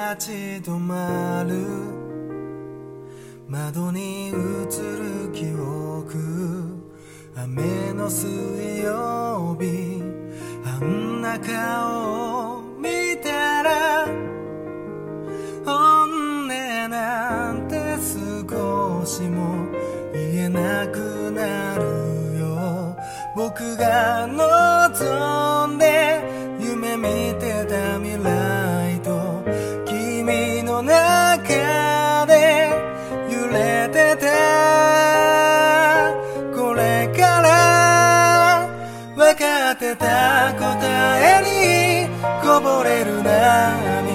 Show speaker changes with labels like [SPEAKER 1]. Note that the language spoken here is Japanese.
[SPEAKER 1] ち止まる窓に映る記憶雨の水曜日あんな顔を見たら本音なんて少しも言えなくなるよ僕が望んで夢見てた未来と君の中で揺れてたこれから分かってた答えにこぼれる涙